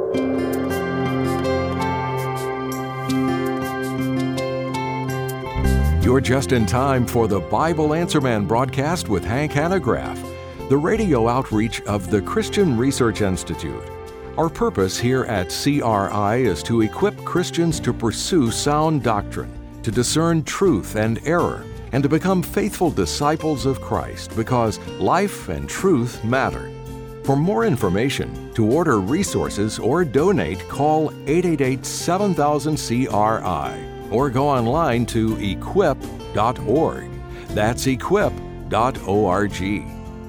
You're just in time for the Bible Answer Man broadcast with Hank Hanegraaff, the radio outreach of the Christian Research Institute. Our purpose here at CRI is to equip Christians to pursue sound doctrine, to discern truth and error, and to become faithful disciples of Christ, because life and truth matter. For more information, to order resources or donate, call 888-7000-CRI or go online to equip.org. That's equip.org.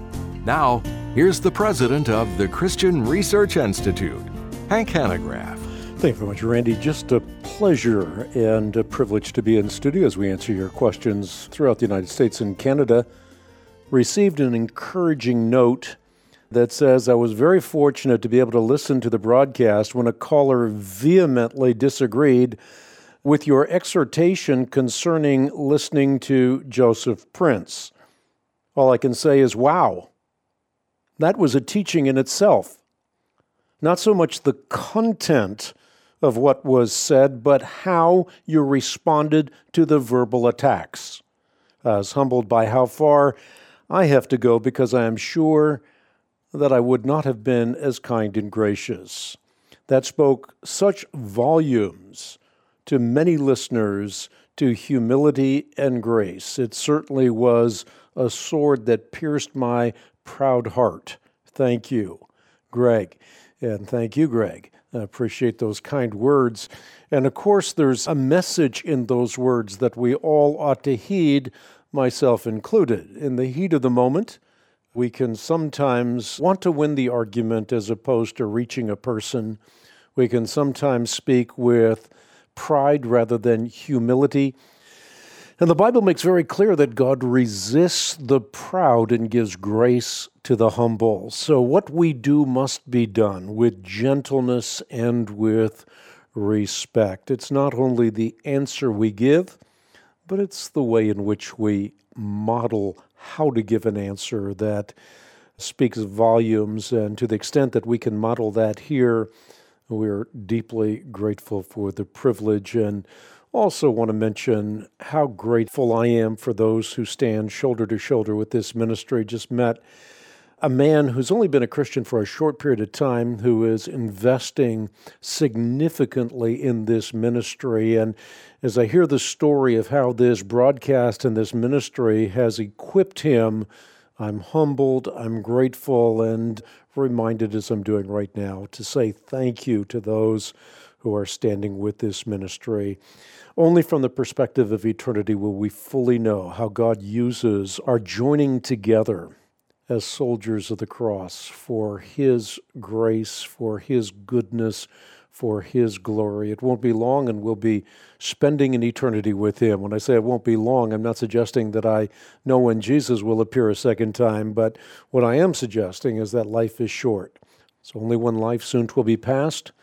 Now, here's the president of the Christian Research Institute, Hank Hanegraaff. Thank you very much, Randy. Just a pleasure and a privilege to be in studio as we answer your questions throughout the United States and Canada. Received an encouraging note that says, I was very fortunate to be able to listen to the broadcast when a caller vehemently disagreed with your exhortation concerning listening to Joseph Prince. All I can say is, wow, that was a teaching in itself. Not so much the content of what was said, but how you responded to the verbal attacks. I was humbled by how far I have to go because I am sure that I would not have been as kind and gracious. That spoke such volumes to many listeners, to humility and grace. It certainly was a sword that pierced my proud heart. Thank you, Greg. And thank you, Greg. I appreciate those kind words. And of course, there's a message in those words that we all ought to heed, myself included. In the heat of the moment, we can sometimes want to win the argument as opposed to reaching a person. We can sometimes speak with pride rather than humility. And the Bible makes very clear that God resists the proud and gives grace to the humble. So what we do must be done with gentleness and with respect. It's not only the answer we give, but it's the way in which we model how to give an answer that speaks volumes. And to the extent that we can model that here, we're deeply grateful for the privilege, and also want to mention how grateful I am for those who stand shoulder to shoulder with this ministry. Just met a man who's only been a Christian for a short period of time, who is investing significantly in this ministry. And as I hear the story of how this broadcast and this ministry has equipped him, I'm humbled, I'm grateful, and reminded, as I'm doing right now, to say thank you to those who are standing with this ministry. Only from the perspective of eternity will we fully know how God uses our joining together as soldiers of the cross for His grace, for His goodness, for His glory. It won't be long, and we'll be spending an eternity with Him. When I say it won't be long, I'm not suggesting that I know when Jesus will appear a second time, but what I am suggesting is that life is short. So only one life soon 'twill be past.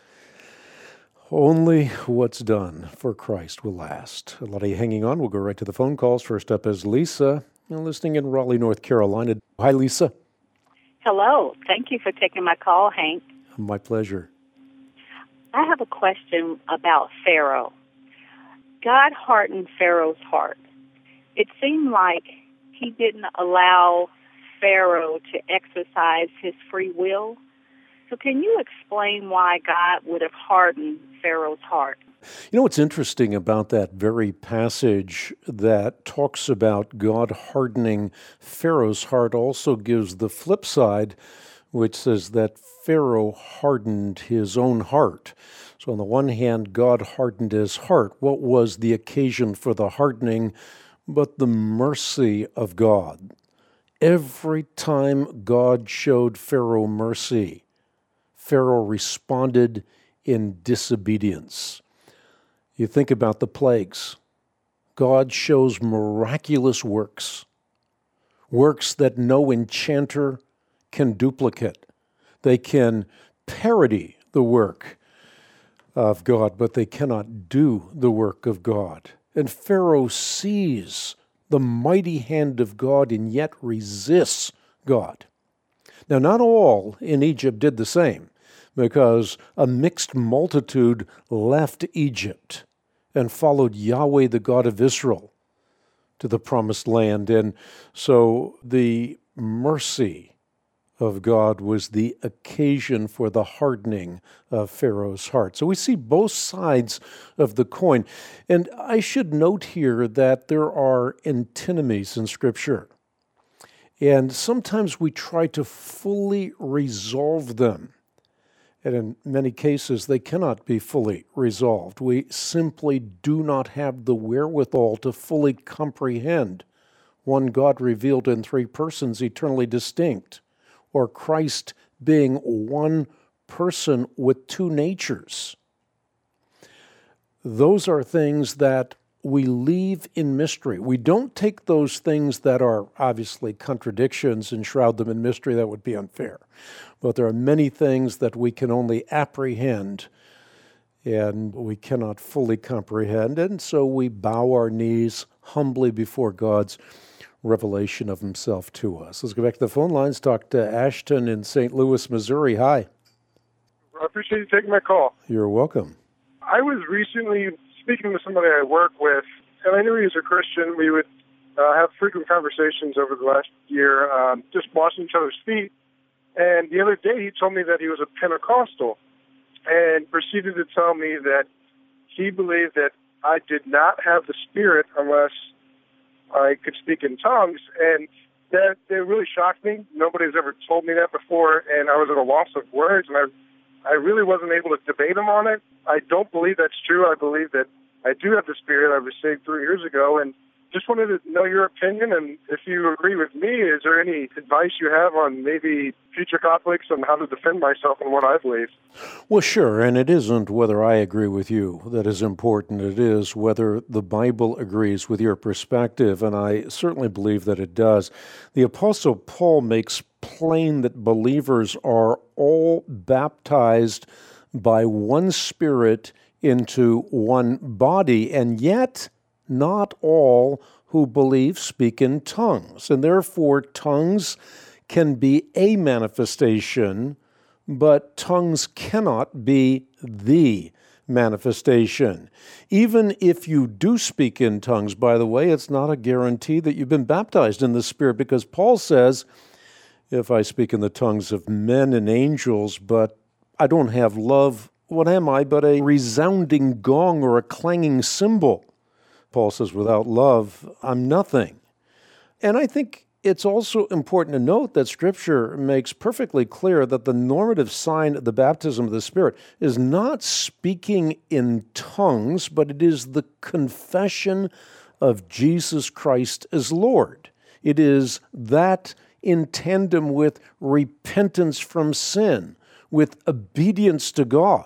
Only what's done for Christ will last. A lot of you hanging on. We'll go right to the phone calls. First up is Lisa, listening in Raleigh, North Carolina. Hi, Lisa. Hello. Thank you for taking my call, Hank. My pleasure. I have a question about Pharaoh. God hardened Pharaoh's heart. It seemed like He didn't allow Pharaoh to exercise his free will. So can you explain why God would have hardened Pharaoh's heart? You know what's interesting about that very passage that talks about God hardening Pharaoh's heart also gives the flip side, which says that Pharaoh hardened his own heart. So on the one hand, God hardened his heart. What was the occasion for the hardening but the mercy of God? Every time God showed Pharaoh mercy, Pharaoh responded in disobedience. You think about the plagues. God shows miraculous works, works that no enchanter can duplicate. They can parody the work of God, but they cannot do the work of God. And Pharaoh sees the mighty hand of God and yet resists God. Now, not all in Egypt did the same. because a mixed multitude left Egypt and followed Yahweh, the God of Israel, to the promised land. And so the mercy of God was the occasion for the hardening of Pharaoh's heart. So we see both sides of the coin. And I should note here that there are antinomies in Scripture. And sometimes we try to fully resolve them. And in many cases, they cannot be fully resolved. We simply do not have the wherewithal to fully comprehend one God revealed in three persons, eternally distinct, or Christ being one person with two natures. Those are things that we leave in mystery. We don't take those things that are obviously contradictions and shroud them in mystery. That would be unfair. But there are many things that we can only apprehend and we cannot fully comprehend. And so we bow our knees humbly before God's revelation of himself to us. Let's go back to the phone lines. Talk to Ashton in St. Louis, Missouri. Hi. I appreciate you taking my call. You're welcome. I was recently speaking with somebody I work with, and I knew he was a Christian. We would have frequent conversations over the last year, just washing each other's feet. And the other day he told me that he was a Pentecostal and proceeded to tell me that he believed that I did not have the Spirit unless I could speak in tongues, and that really shocked me. Nobody's ever told me that before, and I was at a loss of words, and I really wasn't able to debate him on it. I don't believe that's true. I believe that I do have the Spirit. I was saved 3 years ago, and just wanted to know your opinion, and if you agree with me, is there any advice you have on maybe future conflicts on how to defend myself and what I believe? Well, sure, and it isn't whether I agree with you that is important. It is whether the Bible agrees with your perspective, and I certainly believe that it does. The Apostle Paul makes plain that believers are all baptized by one Spirit into one body, and yet not all who believe speak in tongues. And therefore, tongues can be a manifestation, but tongues cannot be the manifestation. Even if you do speak in tongues, by the way, it's not a guarantee that you've been baptized in the Spirit, because Paul says, if I speak in the tongues of men and angels, but I don't have love, what am I but a resounding gong or a clanging cymbal? Paul says, without love, I'm nothing. And I think it's also important to note that Scripture makes perfectly clear that the normative sign of the baptism of the Spirit is not speaking in tongues, but it is the confession of Jesus Christ as Lord. It is that in tandem with repentance from sin, with obedience to God.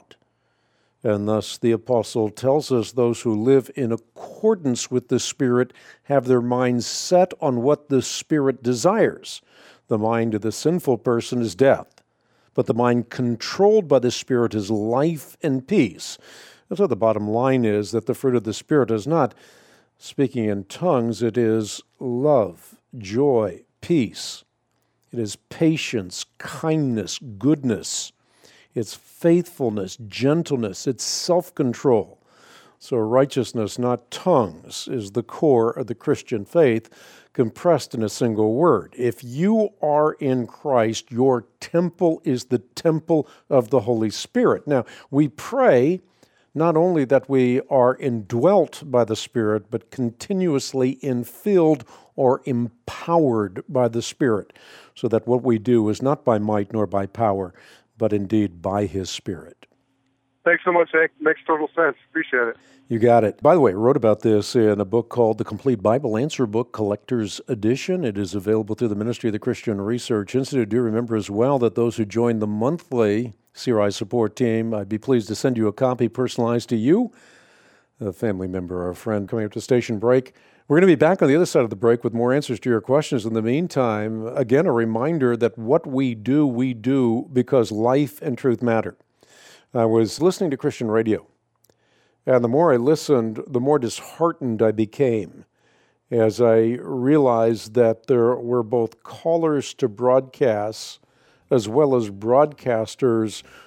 And thus the apostle tells us those who live in accordance with the Spirit have their minds set on what the Spirit desires. The mind of the sinful person is death, but the mind controlled by the Spirit is life and peace. And so the bottom line is that the fruit of the Spirit is not speaking in tongues, it is love, joy, peace. It is patience, kindness, goodness. It's faithfulness, gentleness, it's self-control. So righteousness, not tongues, is the core of the Christian faith, compressed in a single word. If you are in Christ, your temple is the temple of the Holy Spirit. Now, we pray not only that we are indwelt by the Spirit, but continuously infilled or empowered by the Spirit, so that what we do is not by might nor by power, but indeed by His Spirit. Thanks so much, Hank. Makes total sense. Appreciate it. You got it. By the way, I wrote about this in a book called The Complete Bible Answer Book, Collector's Edition. It is available through the Ministry of the Christian Research Institute. Do remember as well that those who join the monthly CRI support team, I'd be pleased to send you a copy personalized to you, a family member or a friend. Coming up to station break, we're going to be back on the other side of the break with more answers to your questions. In the meantime, again, a reminder that what we do because life and truth matter. I was listening to Christian radio, and the more I listened, the more disheartened I became as I realized that there were both callers to broadcasts as well as broadcasters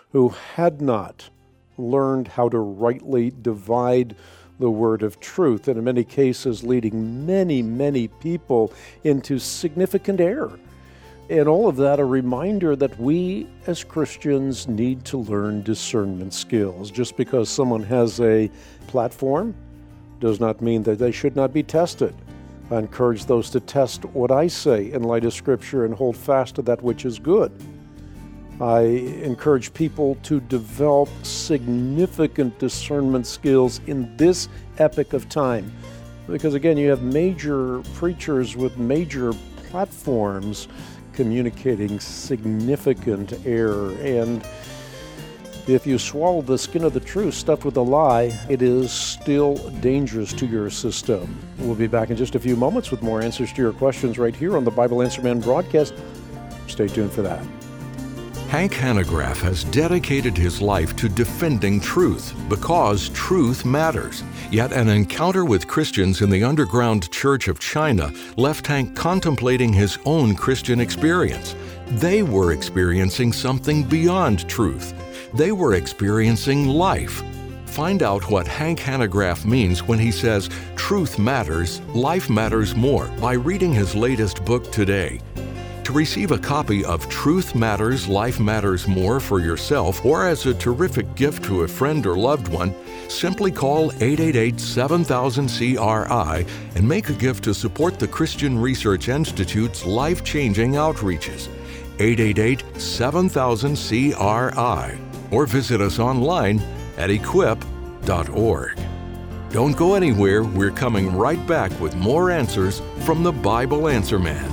who had not learned how to rightly divide the word of truth, and in many cases leading many, many people into significant error. And all of that a reminder that we as Christians need to learn discernment skills. Just because someone has a platform does not mean that they should not be tested. I encourage those to test what I say in light of Scripture and hold fast to that which is good. I encourage people to develop significant discernment skills in this epoch of time. Because again, you have major preachers with major platforms communicating significant error. And if you swallow the skin of the truth stuffed with a lie, it is still dangerous to your system. We'll be back in just a few moments with more answers to your questions right here on the Bible Answer Man broadcast. Stay tuned for that. Hank Hanegraaff has dedicated his life to defending truth because truth matters. Yet an encounter with Christians in the underground church of China left Hank contemplating his own Christian experience. They were experiencing something beyond truth. They were experiencing life. Find out what Hank Hanegraaff means when he says, "Truth matters, life matters more," by reading his latest book today. To receive a copy of Truth Matters, Life Matters More for yourself or as a terrific gift to a friend or loved one, simply call 888-7000-CRI and make a gift to support the Christian Research Institute's life-changing outreaches. 888-7000-CRI or visit us online at equip.org. Don't go anywhere. We're coming right back with more answers from the Bible Answer Man.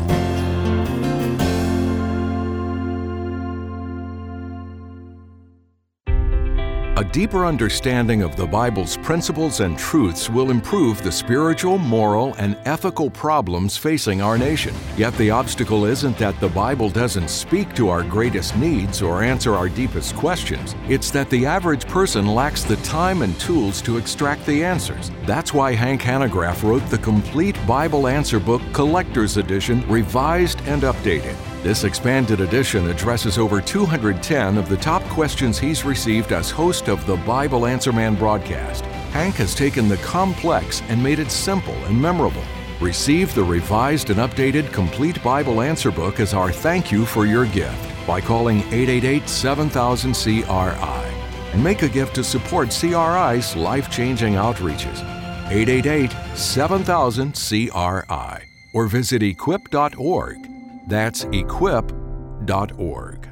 A deeper understanding of the Bible's principles and truths will improve the spiritual, moral, and ethical problems facing our nation. Yet the obstacle isn't that the Bible doesn't speak to our greatest needs or answer our deepest questions. It's that the average person lacks the time and tools to extract the answers. That's why Hank Hanegraaff wrote the complete Bible Answer Book Collector's Edition, revised and updated. This expanded edition addresses over 210 of the top questions he's received as host of the Bible Answer Man broadcast. Hank has taken the complex and made it simple and memorable. Receive the revised and updated Complete Bible Answer Book as our thank you for your gift by calling 888-7000-CRI and make a gift to support CRI's life-changing outreaches. 888-7000-CRI or visit equip.org. That's equip.org.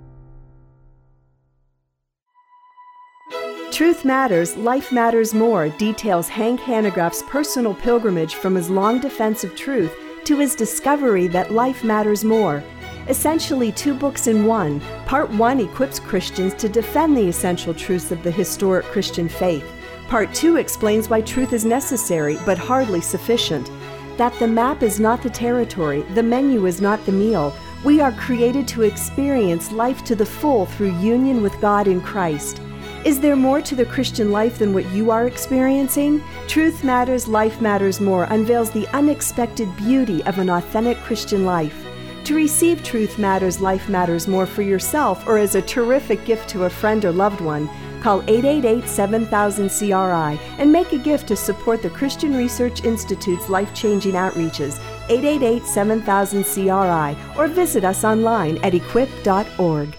Truth Matters, Life Matters More details Hank Hanegraaff's personal pilgrimage from his long defense of truth to his discovery that life matters more. Essentially 2 books in one, Part 1 equips Christians to defend the essential truths of the historic Christian faith. Part 2 explains why truth is necessary but hardly sufficient. That the map is not the territory, the menu is not the meal. We are created to experience life to the full through union with God in Christ. Is there more to the Christian life than what you are experiencing? Truth Matters, Life Matters More unveils the unexpected beauty of an authentic Christian life. To receive Truth Matters, Life Matters More for yourself or as a terrific gift to a friend or loved one, call 888-7000-CRI and make a gift to support the Christian Research Institute's life-changing outreaches, 888-7000-CRI, or visit us online at equip.org.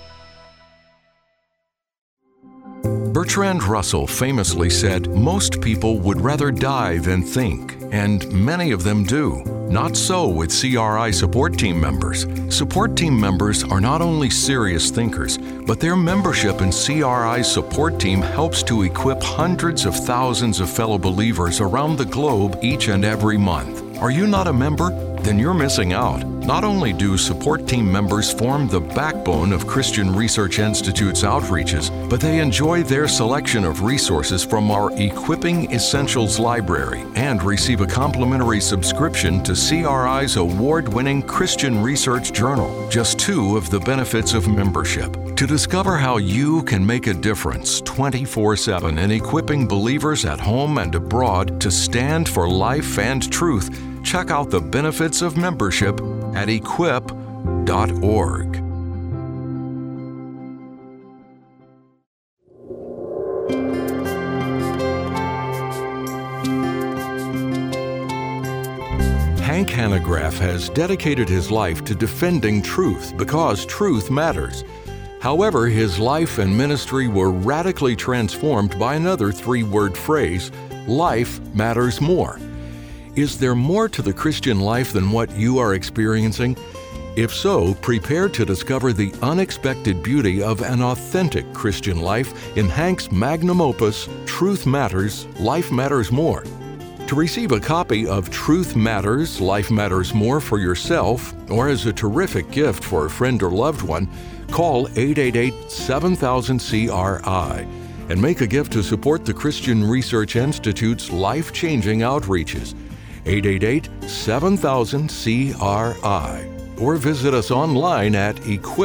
Bertrand Russell famously said, "Most people would rather die than think," and many of them do. Not so with CRI support team members. Support team members are not only serious thinkers, but their membership in CRI's support team helps to equip hundreds of thousands of fellow believers around the globe each and every month. Are you not a member? Then you're missing out. Not only do support team members form the backbone of Christian Research Institute's outreaches, but they enjoy their selection of resources from our Equipping Essentials library and receive a complimentary subscription to CRI's award-winning Christian Research Journal. Just 2 of the benefits of membership. To discover how you can make a difference 24/7 in equipping believers at home and abroad to stand for life and truth, check out the benefits of membership at equip.org. Hank Hanegraaff has dedicated his life to defending truth because truth matters. However, his life and ministry were radically transformed by another three-word phrase, life matters more. Is there more to the Christian life than what you are experiencing? If so, prepare to discover the unexpected beauty of an authentic Christian life in Hank's magnum opus, Truth Matters, Life Matters More. To receive a copy of Truth Matters, Life Matters More for yourself, or as a terrific gift for a friend or loved one, call 888-7000-CRI and make a gift to support the Christian Research Institute's life-changing outreaches. 888-7000-CRI, or visit us online at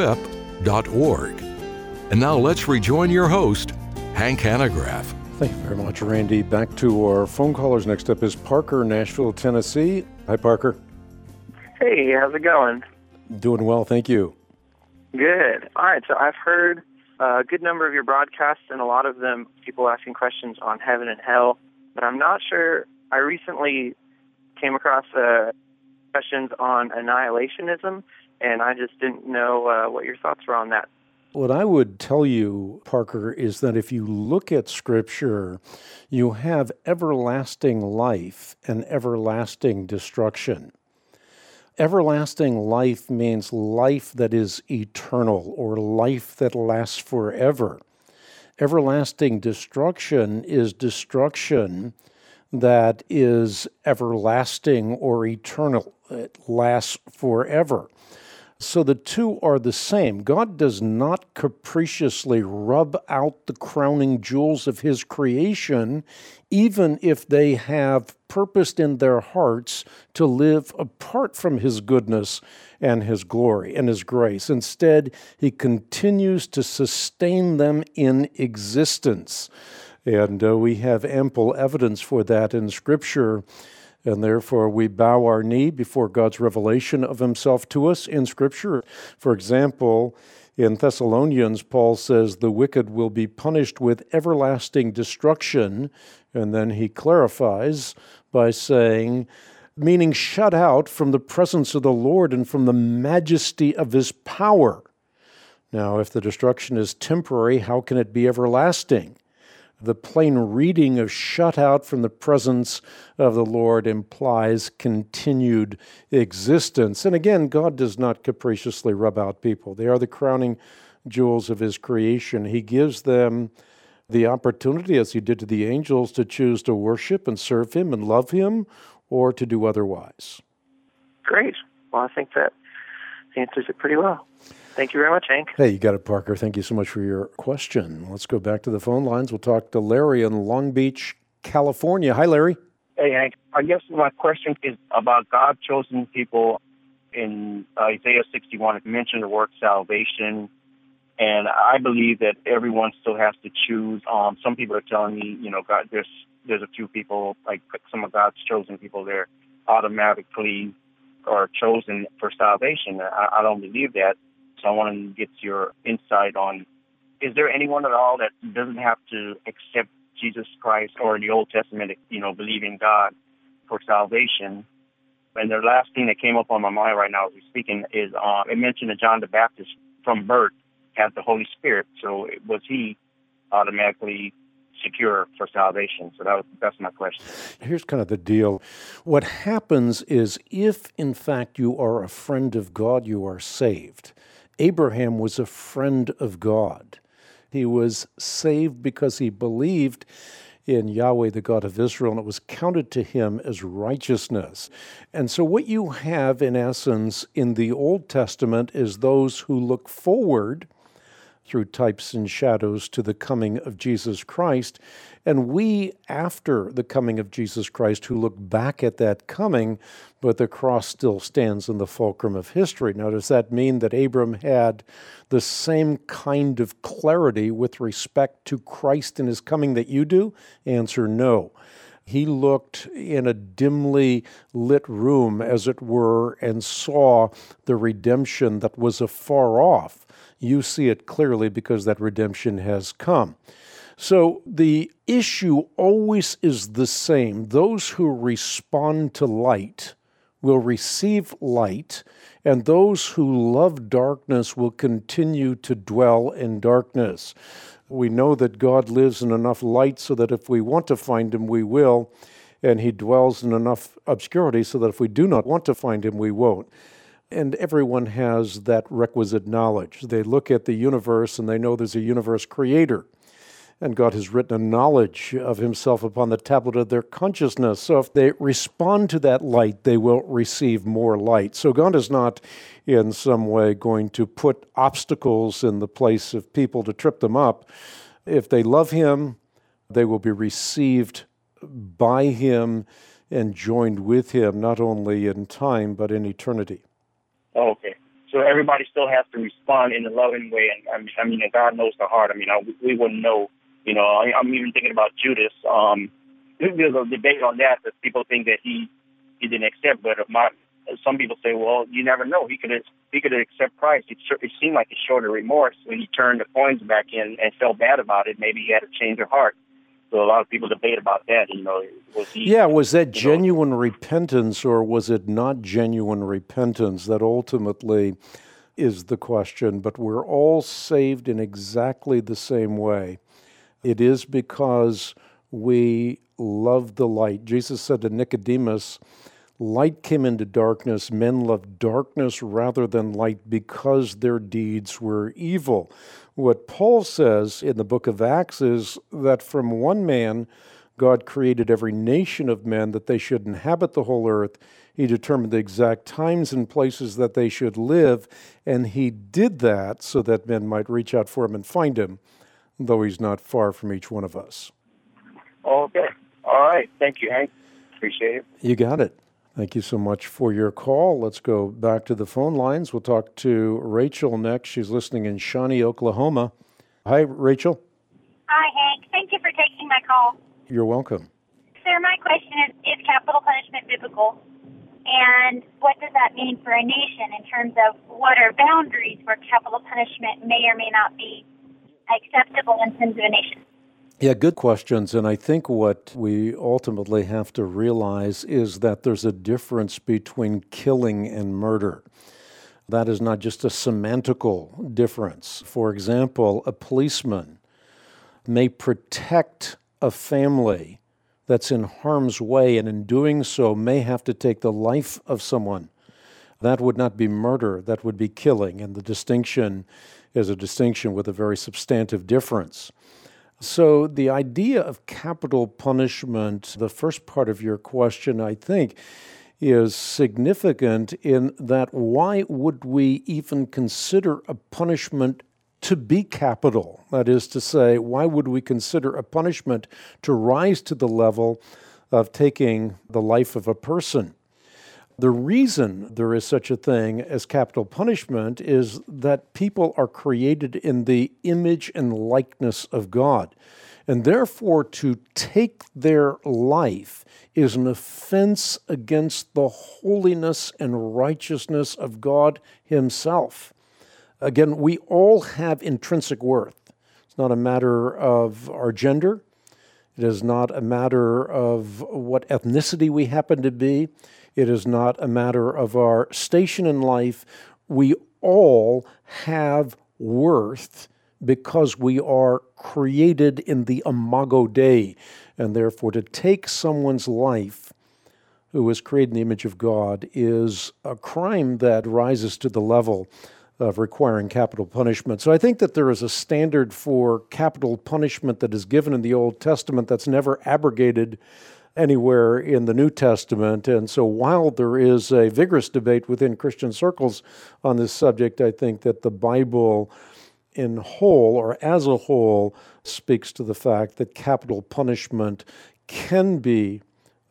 equip.org. And now let's rejoin your host, Hank Hanegraaff. Thank you very much, Randy. Back to our phone callers. Next up is Parker, Nashville, Tennessee. Hi, Parker. Hey, how's it going? Doing well, thank you. Good. All right, so I've heard a good number of your broadcasts, and a lot of them people asking questions on heaven and hell, but I'm not sure. I recently came across questions on annihilationism, and I just didn't know what your thoughts were on that. What I would tell you, Parker, is that if you look at Scripture, you have everlasting life and everlasting destruction. Everlasting life means life that is eternal or life that lasts forever. Everlasting destruction is destruction that is everlasting or eternal. It lasts forever. So the two are the same. God does not capriciously rub out the crowning jewels of His creation, even if they have purposed in their hearts to live apart from His goodness and His glory and His grace. Instead, He continues to sustain them in existence. And we have ample evidence for that in Scripture. And therefore, we bow our knee before God's revelation of Himself to us in Scripture. For example, in Thessalonians, Paul says, the wicked will be punished with everlasting destruction. And then he clarifies by saying, meaning shut out from the presence of the Lord and from the majesty of His power. Now, if the destruction is temporary, how can it be everlasting? The plain reading of shut out from the presence of the Lord implies continued existence. And again, God does not capriciously rub out people. They are the crowning jewels of His creation. He gives them the opportunity, as He did to the angels, to choose to worship and serve Him and love Him, or to do otherwise. Great. Well, I think that answers it pretty well. Thank you very much, Hank. Hey, you got it, Parker. Thank you so much for your question. Let's go back to the phone lines. We'll talk to Larry in Long Beach, California. Hi, Larry. Hey, Hank. I guess my question is about God chosen people. In Isaiah 61, it mentioned the word salvation, and I believe that everyone still has to choose. Some people are telling me, God, there's a few people, like some of God's chosen people, they're automatically are chosen for salvation. I don't believe that. So I want to get your insight on, is there anyone at all that doesn't have to accept Jesus Christ or the Old Testament, believe in God for salvation? And the last thing that came up on my mind right now as we're speaking is it mentioned that John the Baptist from birth had the Holy Spirit. So was he automatically secure for salvation? So that's my question. Here's kind of the deal. What happens is if, in fact, you are a friend of God, you are saved. Abraham was a friend of God. He was saved because he believed in Yahweh, the God of Israel, and it was counted to him as righteousness. And so what you have, in essence, in the Old Testament is those who look forward through types and shadows to the coming of Jesus Christ. And we, after the coming of Jesus Christ, who look back at that coming, but the cross still stands in the fulcrum of history. Now, does that mean that Abram had the same kind of clarity with respect to Christ and His coming that you do? Answer, no. He looked in a dimly lit room, as it were, and saw the redemption that was afar off. You see it clearly because that redemption has come. So the issue always is the same. Those who respond to light will receive light, and those who love darkness will continue to dwell in darkness. We know that God lives in enough light so that if we want to find him, we will, and he dwells in enough obscurity so that if we do not want to find him, we won't. And everyone has that requisite knowledge. They look at the universe and they know there's a universe creator. And God has written a knowledge of himself upon the tablet of their consciousness. So if they respond to that light, they will receive more light. So God is not in some way going to put obstacles in the place of people to trip them up. If they love him, they will be received by him and joined with him, not only in time, but in eternity. Oh, okay. So everybody still has to respond in a loving way. And I mean, God knows the heart. I mean, we wouldn't know. You know, I'm even thinking about Judas. There's a debate on that people think that he didn't accept, but some people say, well, you never know. He could accept Christ. It seemed like he showed a remorse when he turned the coins back in and felt bad about it. Maybe he had a change of heart. So a lot of people debate about that. You know, was that genuine repentance or was it not genuine repentance? That ultimately is the question. But we're all saved in exactly the same way. It is because we love the light. Jesus said to Nicodemus, light came into darkness. Men loved darkness rather than light because their deeds were evil. What Paul says in the book of Acts is that from one man, God created every nation of men that they should inhabit the whole earth. He determined the exact times and places that they should live, and he did that so that men might reach out for him and find him, though he's not far from each one of us. Okay. All right. Thank you, Hank. Appreciate it. You got it. Thank you so much for your call. Let's go back to the phone lines. We'll talk to Rachel next. She's listening in Shawnee, Oklahoma. Hi, Rachel. Hi, Hank. Thank you for taking my call. You're welcome. Sir, my question is capital punishment biblical? And what does that mean for a nation in terms of what are boundaries where capital punishment may or may not be acceptable in terms of a nation? Yeah, good questions. And I think what we ultimately have to realize is that there's a difference between killing and murder. That is not just a semantical difference. For example, a policeman may protect a family that's in harm's way, and in doing so may have to take the life of someone. That would not be murder, that would be killing. And the distinction is a distinction with a very substantive difference. So the idea of capital punishment, the first part of your question, I think, is significant in that why would we even consider a punishment to be capital? That is to say, why would we consider a punishment to rise to the level of taking the life of a person? The reason there is such a thing as capital punishment is that people are created in the image and likeness of God. And therefore, to take their life is an offense against the holiness and righteousness of God himself. Again, we all have intrinsic worth. It's not a matter of our gender. It is not a matter of what ethnicity we happen to be. It is not a matter of our station in life. We all have worth because we are created in the imago Dei. And therefore, to take someone's life who is created in the image of God is a crime that rises to the level of requiring capital punishment. So I think that there is a standard for capital punishment that is given in the Old Testament that's never abrogated anywhere in the New Testament. And so while there is a vigorous debate within Christian circles on this subject, I think that the Bible in whole or as a whole speaks to the fact that capital punishment can be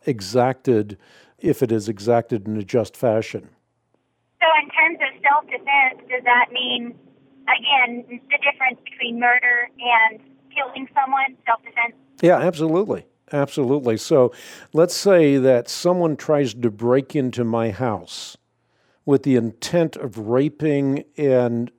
exacted if it is exacted in a just fashion. So in terms of self-defense, does that mean, again, the difference between murder and killing someone, self-defense? Yeah, absolutely. Absolutely. So let's say that someone tries to break into my house with the intent of raping and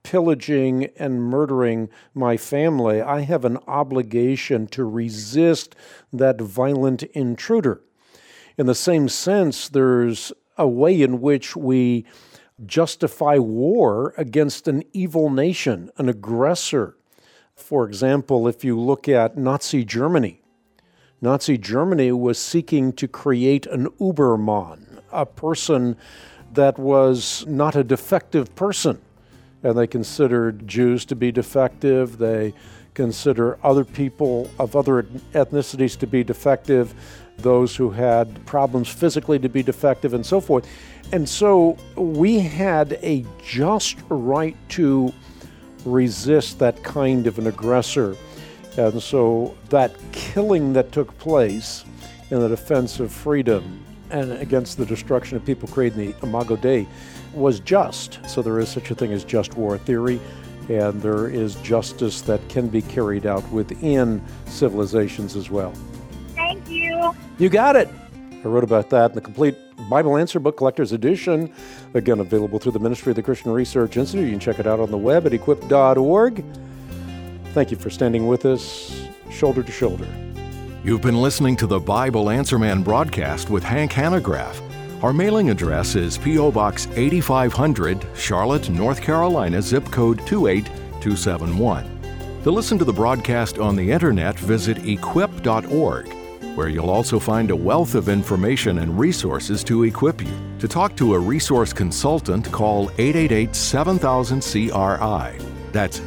pillaging and murdering my family, I have an obligation to resist that violent intruder. In the same sense, there's a way in which we justify war against an evil nation, an aggressor. For example, if you look at Nazi Germany was seeking to create an Übermann, a person that was not a defective person. And they considered Jews to be defective. They consider other people of other ethnicities to be defective, those who had problems physically to be defective, and so forth. And so we had a just right to resist that kind of an aggressor. And so that killing that took place in the defense of freedom and against the destruction of people created in the Imago Dei was just. So there is such a thing as just war theory, and there is justice that can be carried out within civilizations as well. Thank you. You got it. I wrote about that in the Complete Bible Answer Book Collector's Edition, again available through the Ministry of the Christian Research Institute. You can check it out on the web at equip.org. Thank you for standing with us, shoulder to shoulder. You've been listening to the Bible Answer Man broadcast with Hank Hanegraaff. Our mailing address is P.O. Box 8500, Charlotte, North Carolina, zip code 28271. To listen to the broadcast on the internet, visit equip.org, where you'll also find a wealth of information and resources to equip you. To talk to a resource consultant, call 888-7000-CRI. That's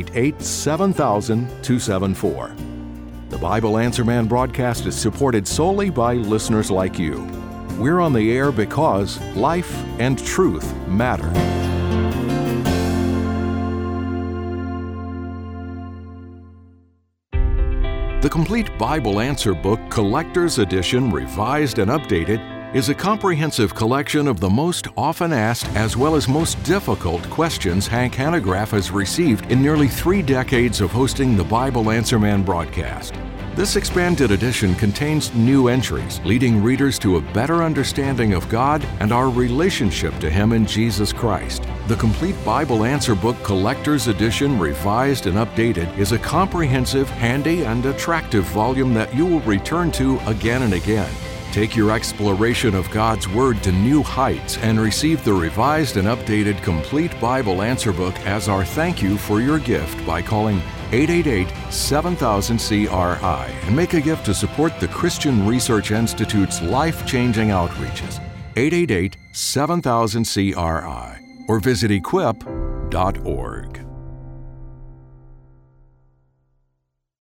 888-7000-274. The Bible Answer Man broadcast is supported solely by listeners like you. We're on the air because life and truth matter. The Complete Bible Answer Book Collector's Edition, revised and updated, is a comprehensive collection of the most often asked as well as most difficult questions Hank Hanegraaff has received in nearly 3 decades of hosting the Bible Answer Man broadcast. This expanded edition contains new entries, leading readers to a better understanding of God and our relationship to Him in Jesus Christ. The Complete Bible Answer Book Collector's Edition, revised and updated, is a comprehensive, handy, and attractive volume that you will return to again and again. Take your exploration of God's Word to new heights and receive the revised and updated Complete Bible Answer Book as our thank you for your gift by calling 888-7000-CRI and make a gift to support the Christian Research Institute's life-changing outreaches. 888-7000-CRI or visit equip.org.